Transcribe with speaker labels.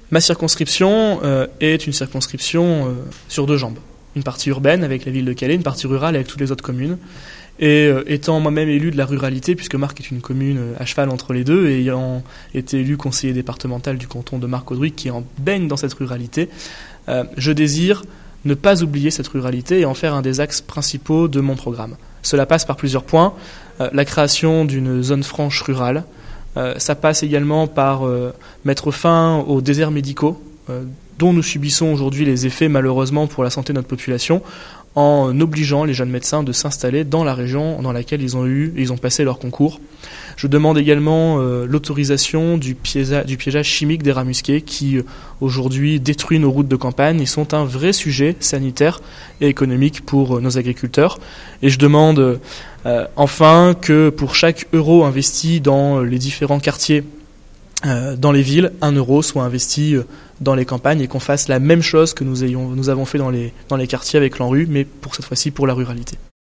Speaker 1: Ma circonscription est une circonscription sur deux jambes. Une partie urbaine avec la ville de Calais, une partie rurale avec toutes les autres communes. Et étant moi-même élu de la ruralité, puisque Marcq est une commune à cheval entre les deux, et ayant été élu conseiller départemental du canton de Marcq-Audouic qui en baigne dans cette ruralité, je désire ne pas oublier cette ruralité et en faire un des axes principaux de mon programme. Cela passe par plusieurs points. La création d'une zone franche rurale. Ça passe également par mettre fin aux déserts médicaux dont nous subissons aujourd'hui les effets malheureusement pour la santé de notre population, en obligeant les jeunes médecins de s'installer dans la région dans laquelle ils ont passé leur concours. Je demande également l'autorisation du piégeage chimique des rats musqués qui aujourd'hui détruit nos routes de campagne et sont un vrai sujet sanitaire et économique pour nos agriculteurs. Et je demande enfin que pour chaque euro investi dans les différents quartiers dans les villes, 1 euro soit investi dans les campagnes et qu'on fasse la même chose que nous avons fait dans les quartiers avec l'ANRU, mais pour cette fois-ci pour la ruralité.